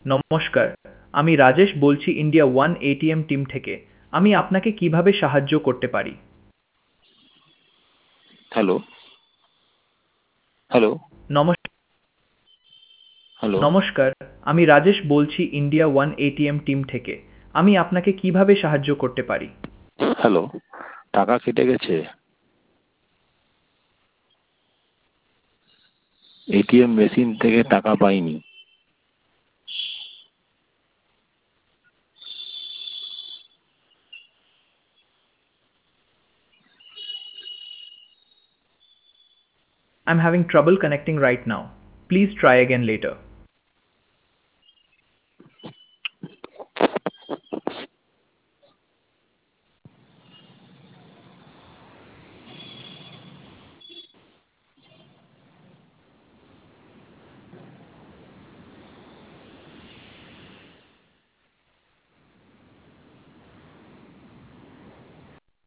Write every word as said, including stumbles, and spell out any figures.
নমস্কার, আমি রাজেশ বলছি ইন্ডিয়া ওয়ান এটিএম টিম থেকে। আমি আপনাকে কিভাবে সাহায্য করতে পারি? হ্যালো হ্যালো নমস হ্যালো নমস্কার, আমি রাজেশ বলছি ইন্ডিয়া ওয়ান এটিএম টিম থেকে। আমি আপনাকে কিভাবে সাহায্য করতে পারি? হ্যালো টাকা কেটে গেছে। এটিএম মেশিন থেকে টাকা পাইনি। I'm having trouble connecting right now. Please try again later.